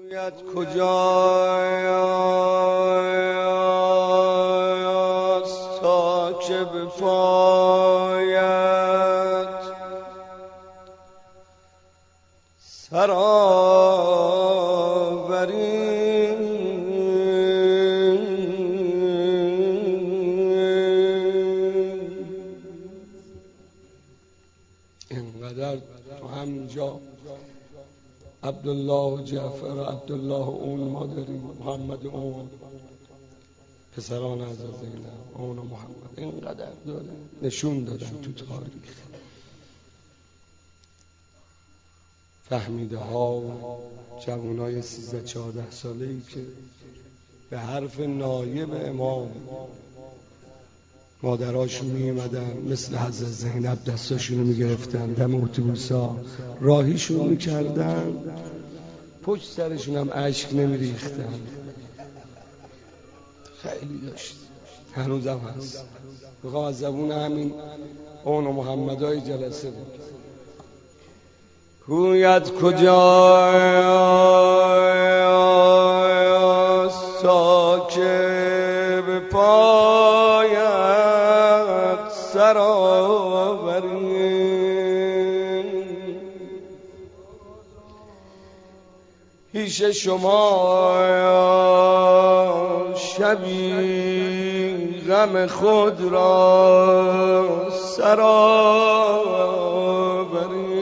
کجاست تا که بپاید سرآوری اینقدر تو همینجا عبدالله و جعفر و عبدالله اون ما داریم، محمد اون پسران از زینب اون و محمد اینقدر داره نشون دادن تو تاریخ. فهمیده ها و جوانای 13-14 ساله‌ای که به حرف نایب امام مادراشون می‌اومدن مثل حضرت زینب دستاشونو می‌گرفتن دم اتوبوسا راهیشون می‌کردن، پشت سرشون هم اشک نمی‌ریختن. خیلی داشت، هنوزم هست. میخوام از زبون همین اون و محمدای جلسه بگم. کویت کجاست تا که به پایت سرآوری پیش شما شبی غم خود را سرآوری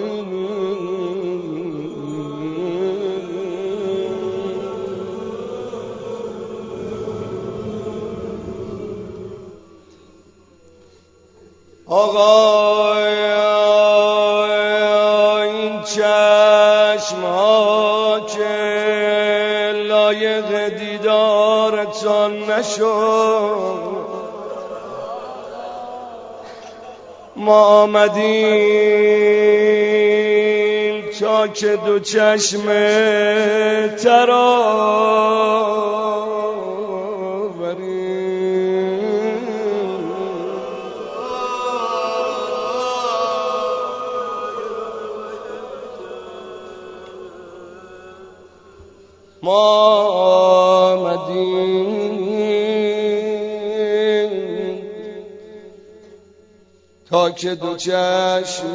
آقا این چشم ها که لایق دیدارتان نشد، ما آمدیم تا که دو چشم ما آمدیم تا که دو چشم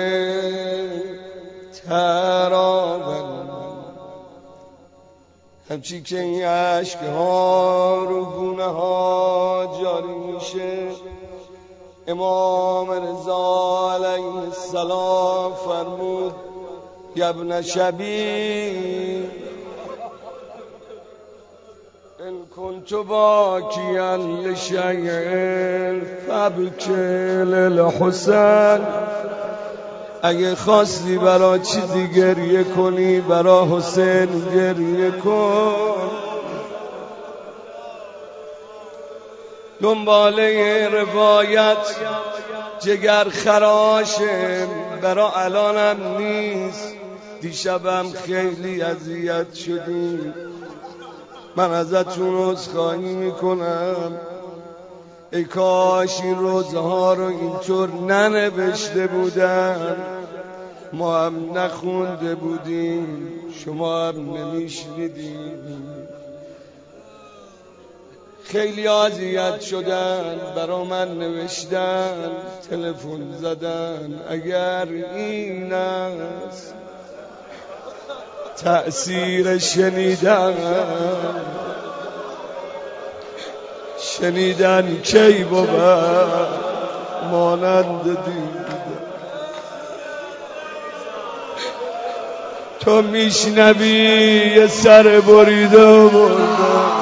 ترابن همچی که این عشق ها رو گونه ها جاری میشه. امام رضا علیه السلام فرمود یا ابن شبی ان كنت باكيا لشيء فابكي للحسن. اگه خواستی برا چیزی گریه کنی برا حسین گریه کن. دنباله روایت جگر خراشه برا الانم نیست. دیشبم خیلی اذیت شدیم، من ازتون عذرخواهی میکنم. ای کاش این روزها رو اینطور ننوشته بودم، ما هم نخونده بودیم، شما هم نمیشنیدیم. خیلی اذیت شدن، برا من نوشتن، تلفن زدن. اگر این است تأثیر شنیدن کی بود مانند دیدن. تو میشنوی یه سر بریده و برده،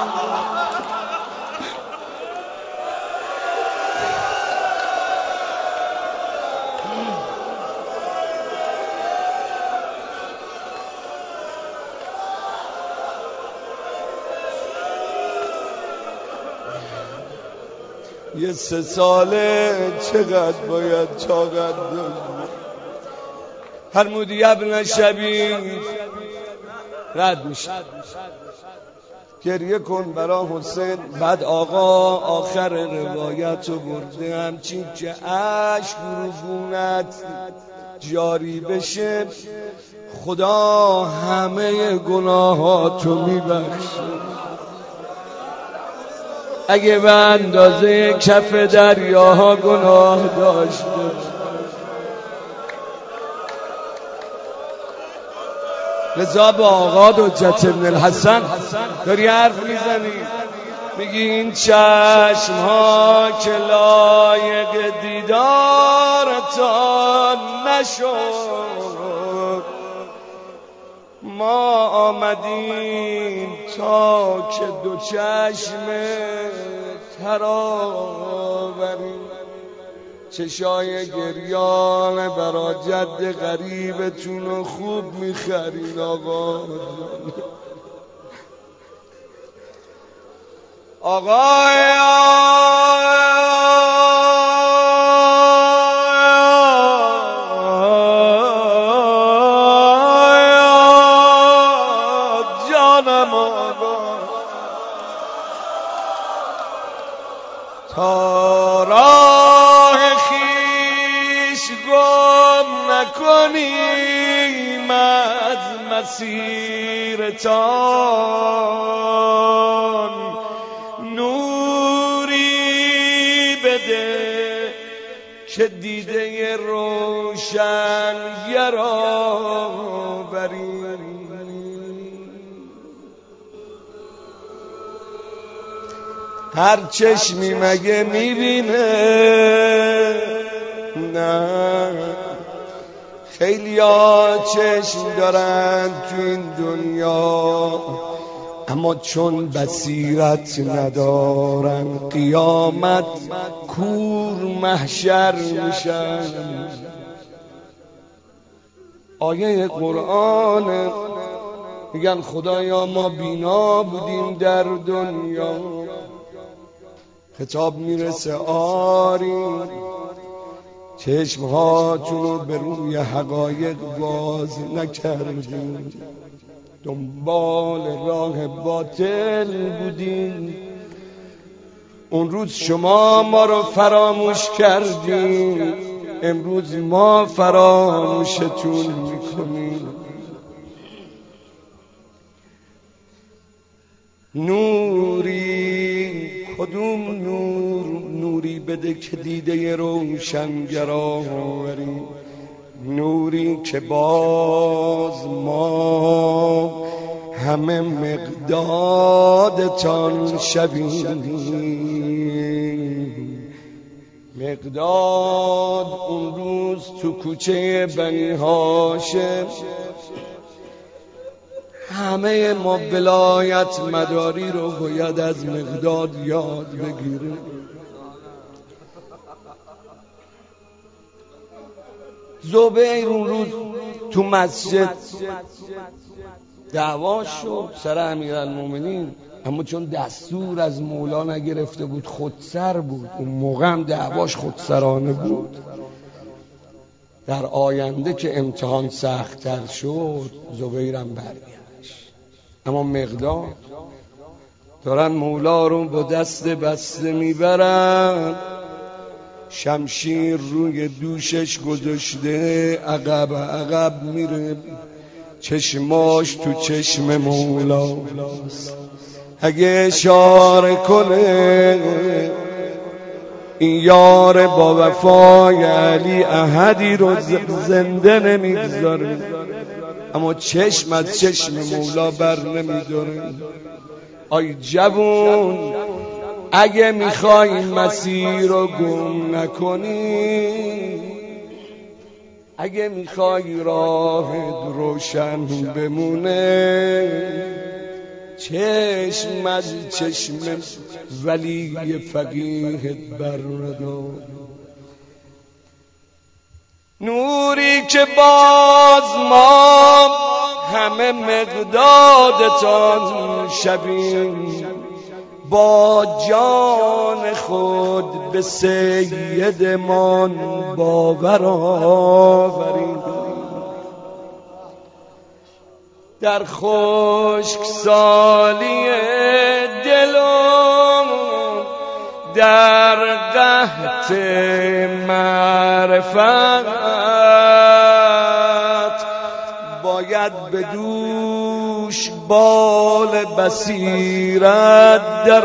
یه 3 ساله چقدر باید طاقت داشت. فرمودی ابن شبی رد میشه گریه کن برا حسین. بعد آقا آخر روایت رو برده همچین که عشق روزونت جاری بشه خدا همه گناهاتو میبخشه. اگه به اندازه کف دریاها گناه داشته لذا با آقا حجت بن الحسن داری حرف میزنی، میگی این چشم ها که لایق دیدارتان نشد، ما آمدیم تا که دو چشم تراوریم. چشای گریان برا جد غریبتون رو خوب میخرین آقا. جانم آقا تا راه خیش گم نکنیم از مسیرتان، نوری بده که دیده روشن گرا بریم. هر چشمی مگه میبینه؟ نه، خیلی ها چشم دارن تو این دنیا اما چون بصیرت ندارن قیامت کور محشر میشن. آیه قرآن میگن خدایا ما بینا بودیم در دنیا، خطاب میرسه آری چشمهاتونو به روی حقایق باز نکردیم، دنبال راه باطل بودیم. اون روز شما ما رو فراموش کردیم، امروز ما فراموشتون میکنیم. نوری، کدوم نوری بده که دیده روشنگرا آوری، نوری که باز ما همه مقدادتان شویم. مقداد اون روز تو کوچه بنی هاشم همه ما ولایت مداری رو باید از مقداد یاد بگیریم. زبیر اون روز تو مسجد دعوا شد سر امیرالمومنین، اما چون دستور از مولا نگرفته بود خودسر بود، اون موقع هم دعواش خودسرانه بود. در آینده که امتحان سخت‌تر شد زبیرم برگشت، اما مقداد دارن مولا رو با دست بسته میبرن، شمشیر روی دوشش گذاشته، عقب عقب میره، چشماش تو چشم مولاست. اگه اشاره کنه این یار با وفای علی احدی رو زنده نمیگذاره، اما چشم از چشم مولا بر نمیداره. آی جوون، اگه میخوای مسیر رو گم نکنی، اگه میخوای راهت روشن بمونه، چشم از چشم ولی فقیهت بر ندار. نوری که باز ما همه مقدادتان شویم، با جان خود به سیدمان باور آوریم. در خشک سالی دلم، در قحط معرفت، باید به دوش بال بصیرت در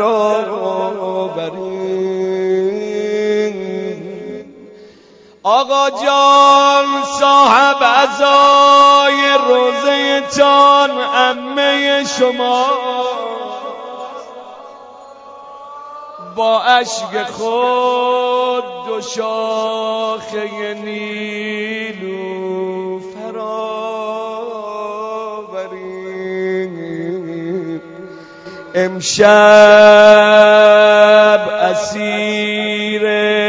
آوریم. آقا جان صاحب عزای روزه تان عمه شما با اشک خود دو شاخه نیلو فراوریم. امشب اسیر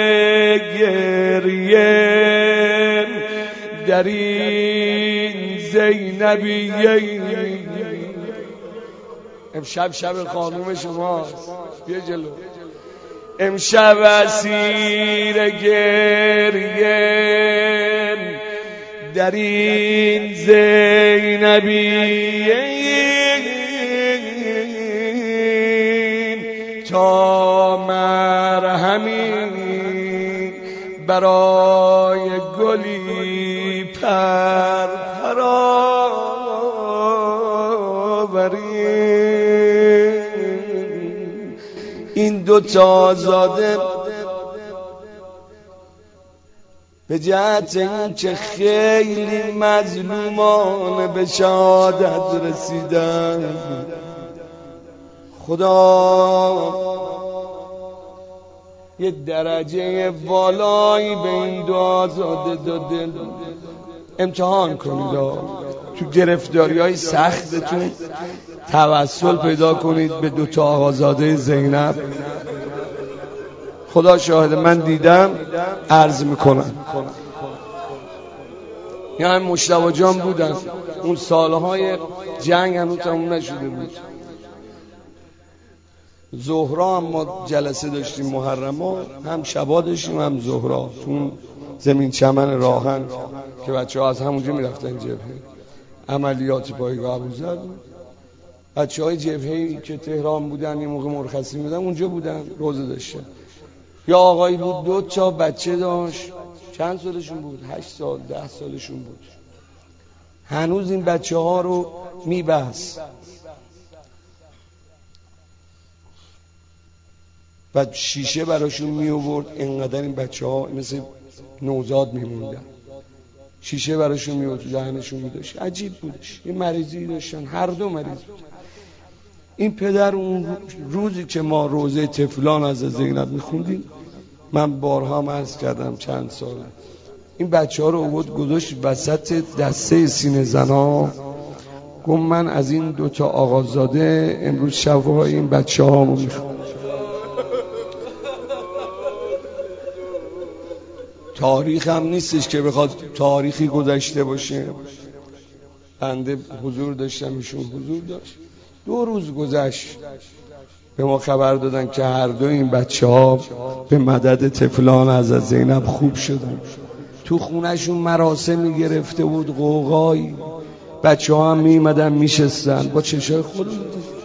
گریه در این زینبیه. امشب شب خانوم شماست، بیا جلو. امشب اسیر گریه در این زینبیه تا مرهمی برای گلی پروریم. این دو تا آزاده به جهت این که خیلی مظلومان به شهادت رسیدن، خدا یه درجه والایی به این دو آزاده داده. امتحان کنید تو گرفتاری های سختتون توسل پیدا کنید به دو تا آقازاده زینب. خدا شاهد من دیدم، عرض میکنم. یعنی مجتبی جان بودن اون سالهای جنگ هنوز تموم نشده بود. ظهرا هم ما جلسه داشتیم محرما، هم شبا داشتیم هم ظهرا، تو زمین چمن راهن که بچه ها از همونجا میرفتن جبهه. عملیات پایگاه ابوذر بود. بچه های جبهه‌ای که تهران بودن یه موقع مرخصی بودن اونجا بودن، روزه داشتن. یا آقایی بود 2 تا بچه داشت، چند سالشون بود؟ 8 سال 10 سالشون بود. هنوز این بچه ها رو میبست. بعد شیشه براشون می آورد، اینقدر این بچه ها مثل نوزاد میموندن. شیشه براشون می آورد، دهنشون می داشت. عجیب بودش. یه مریضی داشتن، هر دو مریض بود. این پدر اون روزی که ما روزه طفلان از زینب میخوندیم، من بارها عرض کردم چند سال، این بچه ها رو آورد گذاشت وسط دسته سینه زنا، گفت من از این 2 تا آقازاده امروز شبهای این بچه ها رو میخوام. تاریخ هم نیستش که بخواد تاریخی گذشته باشه. بنده حضور داشتم، ایشون حضور داشت. 2 روز گذشت به ما خبر دادن که هر دو این بچه ها به مدد طفلان از زینب خوب شدن. تو خونهشون مراسمی گرفته بود، قوقایی. بچه ها هم میمدن میشستن با چشای خودم.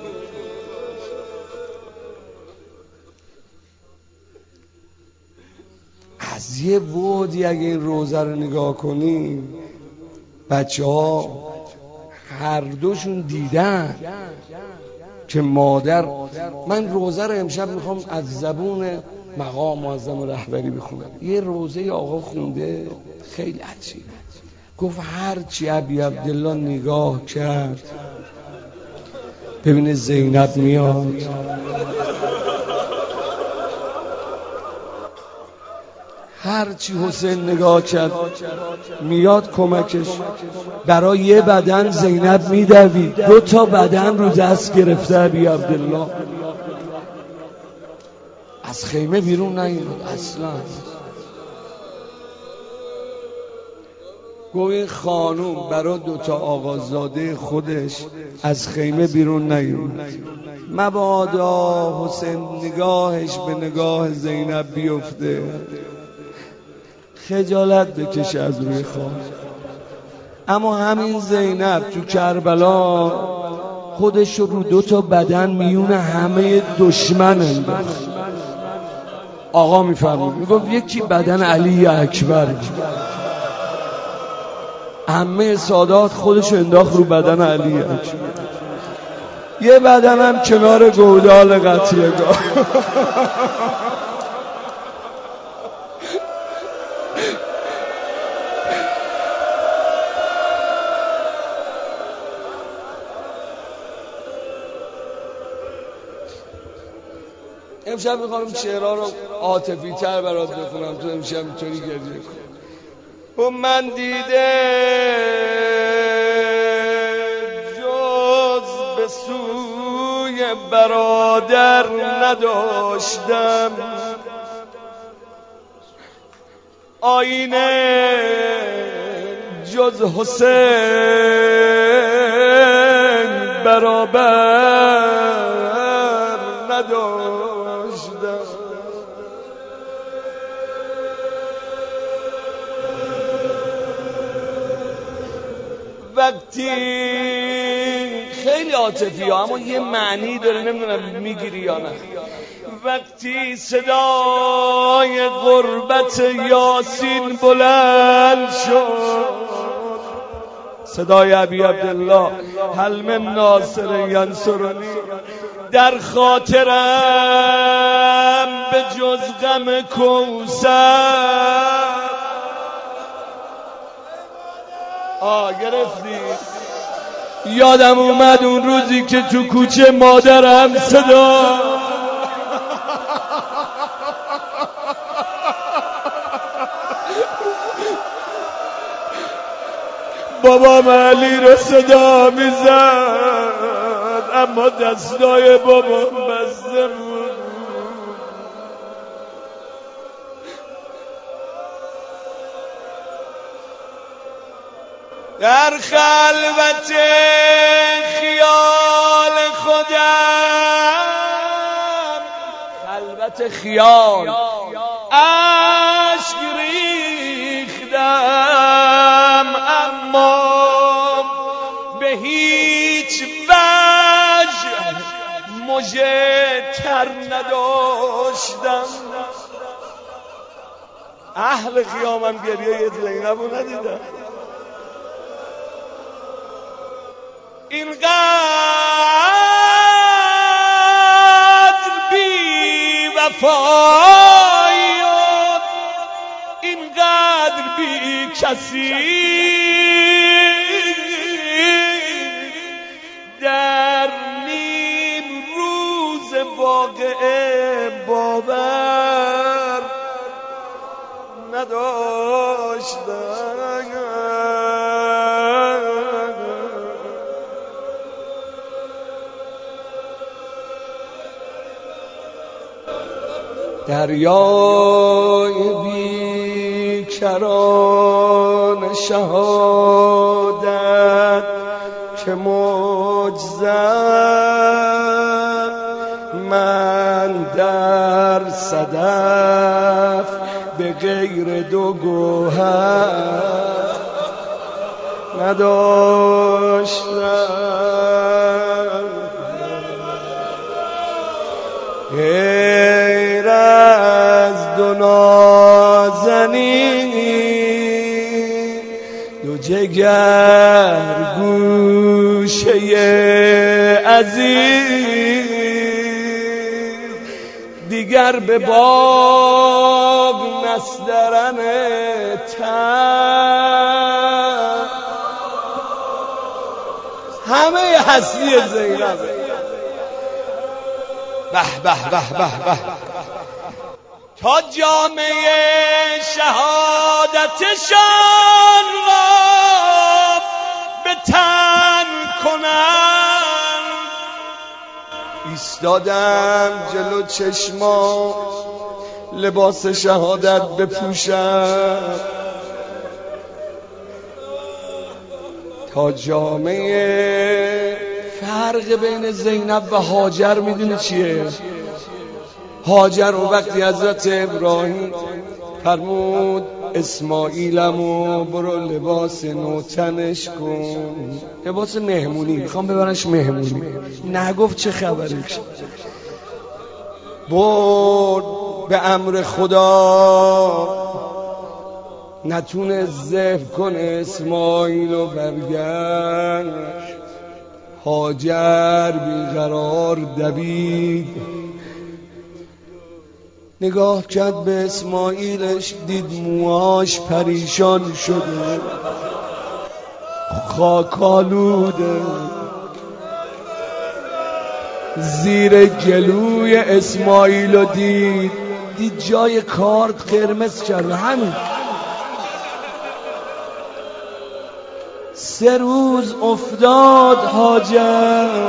از یه بودی اگه این روزه رو نگاه کنیم، بچه ها هر دوشون دیدن که مادر، من روزه رو امشب میخوام از زبون مقام معظم رهبری بخونم. یه روزه آقا خونده خیلی عجیب، گفت هرچی ابی عبدالله نگاه کرد ببینه زینب میاد، هرچی حسین نگاه کرد میاد کمکش. برای یه بدن زینب میدوید، 2 تا بدن رو دست گرفته ابی عبدالله. از خیمه بیرون نیومد اصلا. گویا این خانوم برای 2 تا آقازاده خودش از خیمه بیرون نیومد. مبادا حسین نگاهش به نگاه زینب بیفته، خجالت بکشه از روی خان. اما همین زینب تو کربلا خودش رو 2 تا بدن میون همه دشمن انداخت. آقا میفرمود، میگفت یکی بدن علی اکبر، عمه سادات خودش انداخت رو بدن علی اکبر، یه بدنم کنار گودال قتلگاه. امشب میخوام شعرها رو عاطفی تر برات بخونم، تو امشب میتونی گریه کنی. و من دیده جز به سوی برادر نداشتم، آینه جز حسین برابر نداشتم. وقتی خیلی عاطفی ها اما یه معنی داره، نمیدونم میگیری یا نه. وقتی صدای غربت یاسین بلند شد، صدای ابی عبدالله هل من ناصر ینصرنی، در خاطرم به جز غم کوثر گرفتی. یادم اومد اون روزی که تو کوچه مادرم صدا بابام علی رو صدا میزد، اما دستای بابام بسته بود. در خلوت خیال خودم، خلوت خیال اشک ریختم، اما به هیچ وجه مژه تر نداشتم. اهل خیامم گریه زینب رو ندیدم. اینقدر بی وفایی و اینقدر بی کسی در نیم روز واقعه باور نداشتم. دریای بیکران شهادت که موج زد، من در صدف به غیر دو گوهر نداشتم. غیر از دو نازنین، دو جگر گوشه عزیز، دیگر به باغ نسترن تن. همه هستی زینبه. به به به به به تا جامعه شهادتشان را به تن کنم. ایستادم جلو چشما لباس شهادت بپوشم، تا جامعه فرق بین زینب و هاجر میدونی چیه؟ هاجر و وقتی حضرت ابراهیم فرمود اسماعیلمو برو لباس نوتنش کن، لباس مهمونی، میخوام ببرنش مهمونی، نگفت چه خبره، برد به امر خدا نتونه ذبح کنه اسماعیل و برگشت. هاجر بیقرار دوید، نگاه کرد به اسماعیلش، دید موهاش پریشان شده، خاکالوده، زیر گلوی اسماعیل دید جای کارت قرمز کرده. همین 3 روز افتاد هاجر،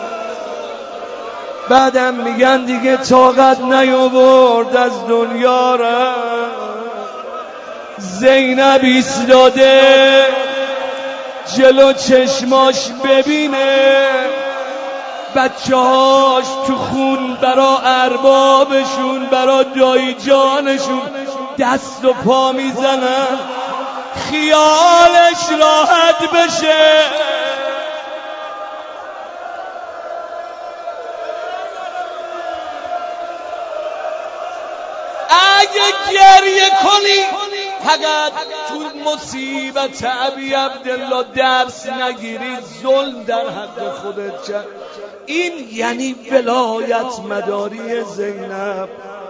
بعدم میگن دیگه طاقت نیاورد از دنیا را. زینب ایستاده جلو چشماش ببینه بچه‌هاش تو خون برا اربابشون، برا دایی جانشون دست و پا میزنن، خیالش راحت بشه. اگه گریه کنی فقط تو مصیبت ابی عبدالله درس نگیری، ظلم در حق خودت کرد. این یعنی ولایت مداری زینب.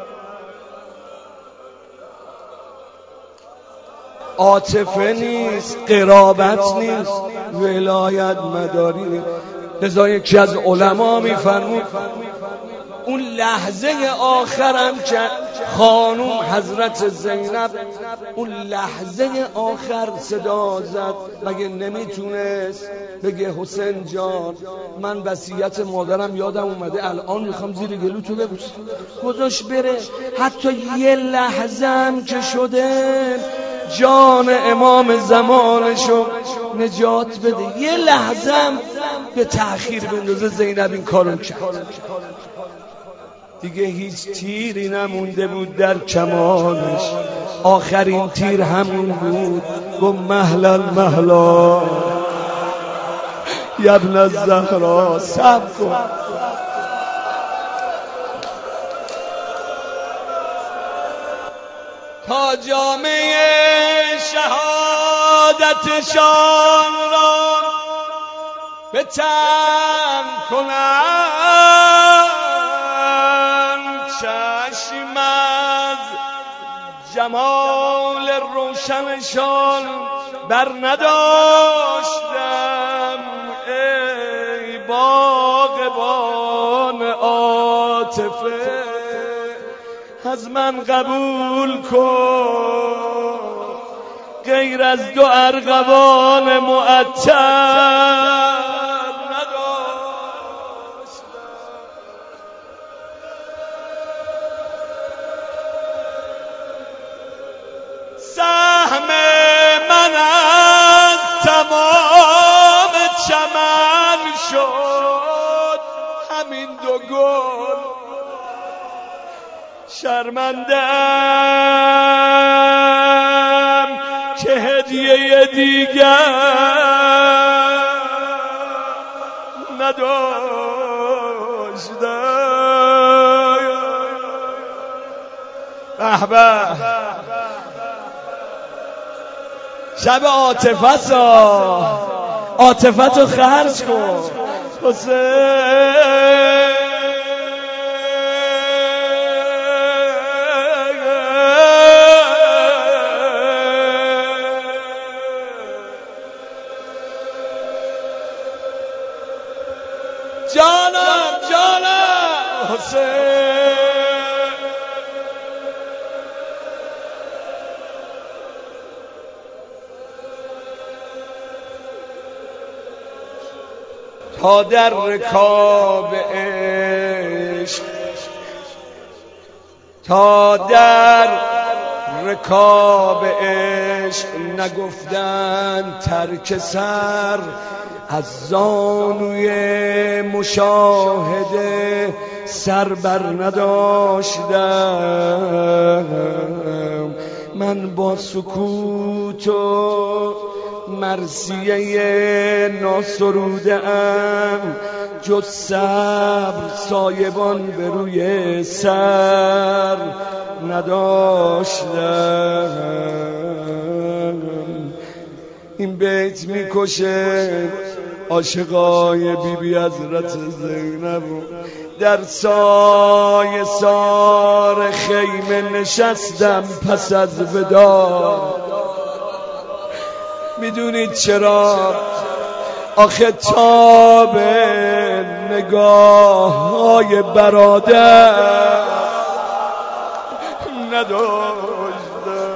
عاطفه نیست، قرابت نیست، ولایت مداری نیست. لذا یکی از علما میفرمود اون لحظه آخرم که خانوم حضرت زینب اون لحظه آخر صدا زد، مگه نمیتونست بگه حسین جان من وصیت مادرم یادم اومده، الان میخوام زیر گلو تو ببوسم. گذاشت بره. حتی یه لحظه هم که شده جان امام زمانشو نجات بده، یه لحظه هم به تأخیر بندازه. زینب این کارو کرد. دیگه هیچ تیری نمونده بود در کمانش، آخرین تیر همون بود. گفت مهلا مهلا یا ابن الزهرا، صبر کن. تا جامعه شهادتشان را به تن کنند، چشم از جمال روشنشان بر نداشتم. ای باغبان عاطفه از من قبول کن، غیر از 2 ارغوان معطر سهم من از تمام چمن شد همین 2 گل. شرمندم که هدیه دیگر نداشتم. به به شب عاطفت عاطفتو خرج کن حسین. جانم حسین. تا در رکاب عشق، تا در رکاب عشق نگفتن ترک سر، از زانوی مشاهده سر بر نداشتم. من با سکوت و مرثیه ناسروده ام، جز صبر سایبان به روی سر نداشتم. این بیت میکشه عاشقای بیبی حضرت زینب. در سایه سار خیمه نشستم پس از ودا. میدونید چرا؟ آخه تاب نگاه های برادر نداشتم.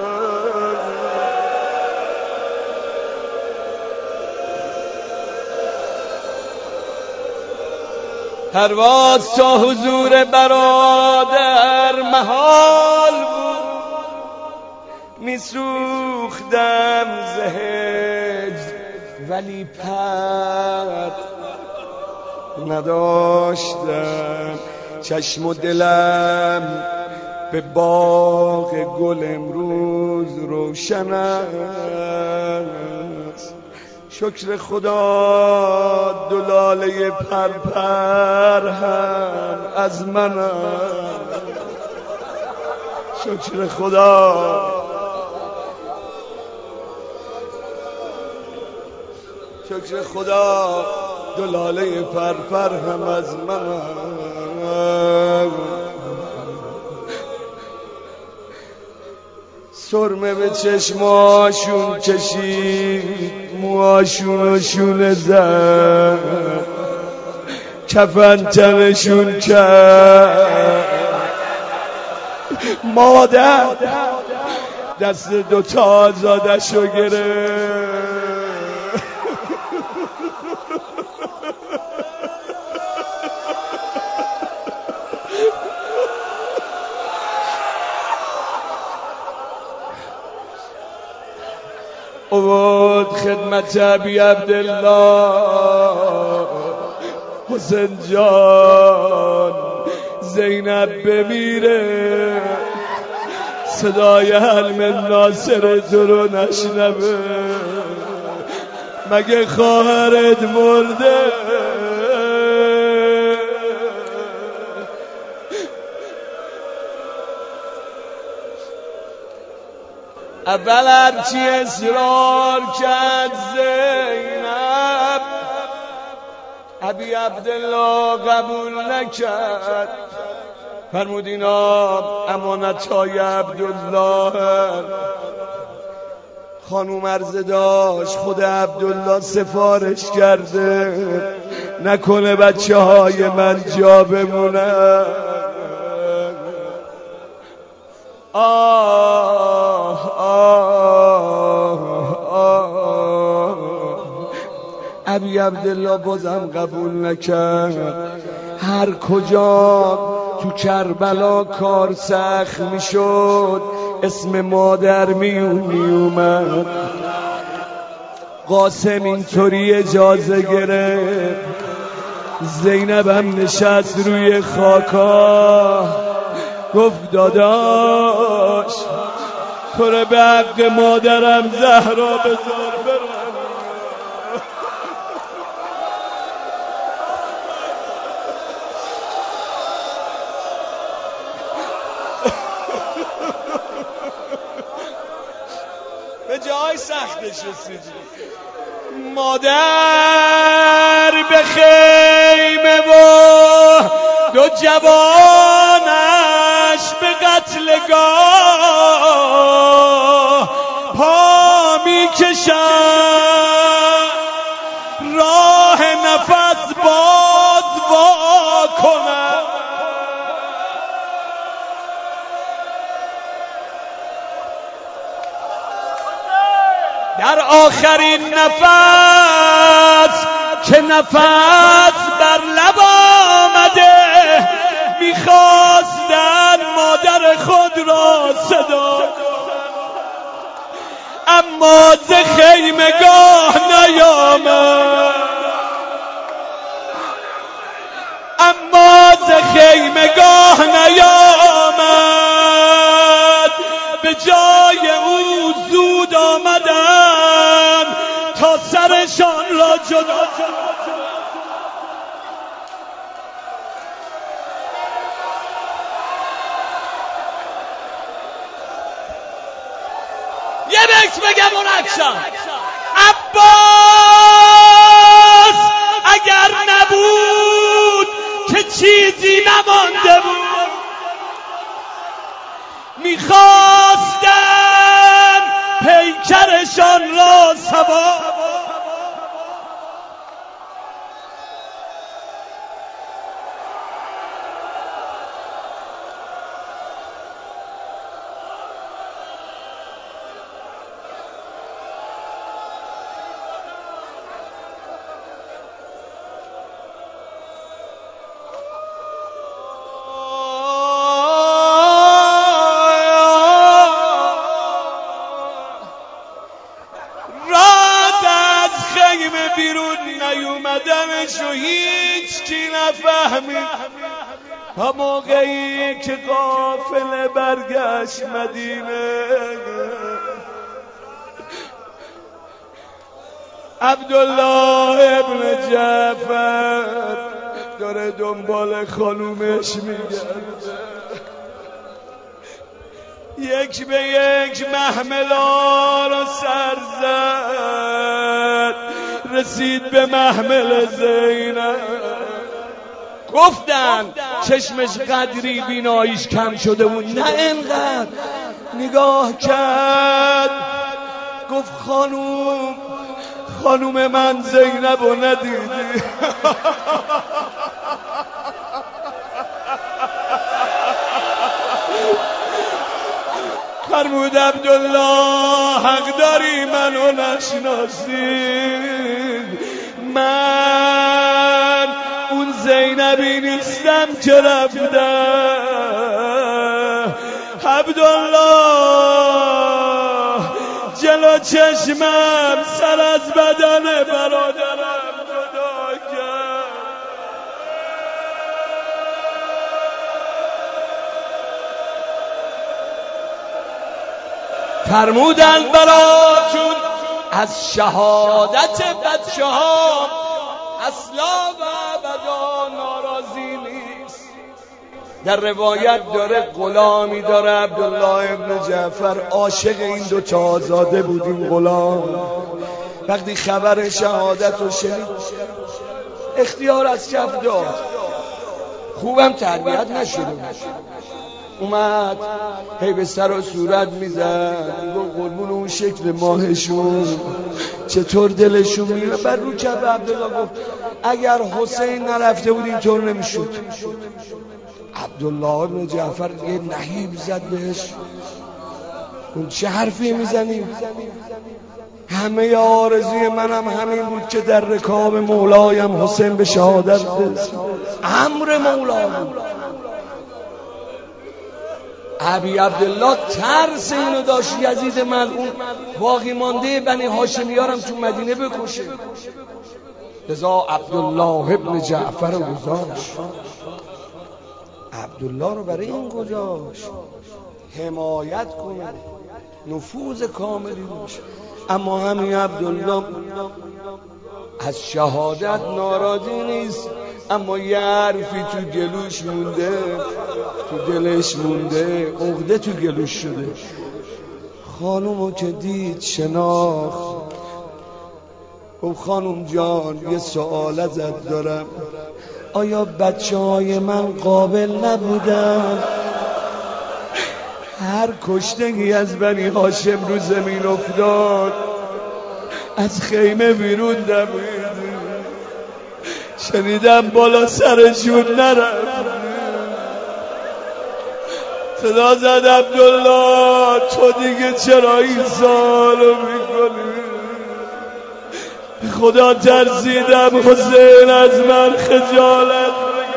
پرواز تا حضور برادر محال بود. میسوختم زهج ولی پر نداشتم. چشم و دلم به باغ گل امروز روشن است. شکر خدا دلاله پرپر هم از من. شکر خدا شکر خدا دلاله پرپر هم از من. سرمه به چشماشون کشید، موهاشون و شونه زد، کفن تنشون کرد. مادر دست دوتا آزادشو گرفت. اومد خدمت ابی عبدالله حسین جان. زینب بمیره صدای حلم ناصر تو رو نشنوه. مگه خواهرت مرده؟ اول هرچی اصرار کرد زینب، ابی عبدالله قبول نکرد. فرمود اینا امانتهای عبدالله. خانوم عرضه داشت خود عبدالله سفارش کرده نکنه بچه های من جا بمونن. آه آه آه. ابی عبدالله بازم قبول نکرد. هر کجا تو کربلا کار سخت میشد اسم مادر میومد. قاسم اینطوری اجازه گرفت. زینب هم نشست روی خاکا گفت داداش تو رو به حق مادرم زهرا بذار برم. به جای سختش رسیدی. مادر به خیمه و دو جوانش به قتلگاه پا میکشن. راه نفس باز وا کنن. در آخرین نفس که نفس بر لب آمده میخواستن مادر خود را صدا اما ز خیمگاه نیامد. اما ز خیمگاه نیامد. به جای او زود آمدن تا سرشان را جدا. یه بیت بگم اون اکشن عباس اگر نبود که چیزی نمانده بود. میخواستن پیکرشان را سوار، بیرون نیومدنش و هیچ کی نفهمید تا موقعی که قافله برگشت مدینه. عبدالله ابن جعفر داره دنبال خانومش میگرده، یک به یک محملا را سر زد، رسید به محمل زینب. گفتن چشمش قدری بیناییش کم شده بود، نه اینقدر. نگاه کرد گفت خانوم من زینب رو ندیدی؟ فرمود عبدالله حق داری منو نشناسی، من اون زینبی نیستم که رفته. عبدالله جلو چشمم سر از بدن برادرم جدا کرد. فرمودن براتون از شهادت بچه ها اصلا و ابدا ناراضی نیست. در روایت داره غلامی داره عبدالله ابن جعفر عاشق این دو تا آزاده بود. این غلام وقتی خبر شهادت رو شنید اختیار از کف داد، خوبم تربیت نشده بود، اومد هی به سر و صورت میزد، میگو قربون اون شکل ماهشون چطور دلشون میره. بر رو کف عبدالله گفت اگر حسین نرفته بود اینطور نمیشد. عبدالله بن جعفر یه نهیب زد بهش، اون چه حرفی میزنی؟ همه آرزوی منم همین بود که در رکاب مولایم حسین به شهادت برسه. امر مولا بود. ابی عبدالله ترس اینو داشت یزید ملعون باقی مانده بنی هاشمیارم تو مدینه بکشه. لذا عبدالله ابن جعفر رو گذاشت. عبدالله رو برای این گذاشت حمایت کنه، نفوذ کاملی باشه. اما همین عبدالله از شهادت ناراضی نیست، اما یه حرفی تو گلوش مونده، تو دلش مونده، عقده تو گلوش شده. خانومو که دید شناخت، گفت خانوم جان یه سوال ازت دارم، آیا بچه‌های من قابل نبودن؟ هر کشتگی از بنی هاشم رو زمین افتاد از خیمه بیرون دوید، شنیدم بالا سرشون نرفت. صدا زد عبدالله تو دیگه چرا این سالو میکنی؟ خدا ترسیدم حسین از من خجالت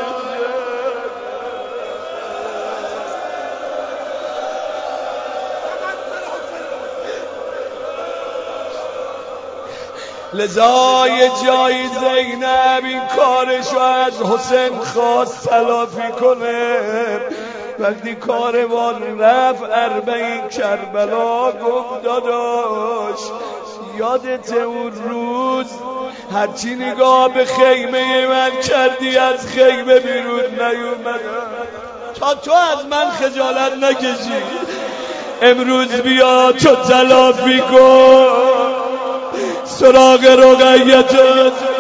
لذا یه جایی زینب این کارشو از حسین خواست تلافی کنه. وقتی کاروان رفت اربعین کربلا گفت داداش یادت اون روز هرچی نگاه به خیمه من کردی از خیمه بیرون نیومدم تا تو از من خجالت نکشی؟ امروز بیا تو تلافی کن. سراغ رقیته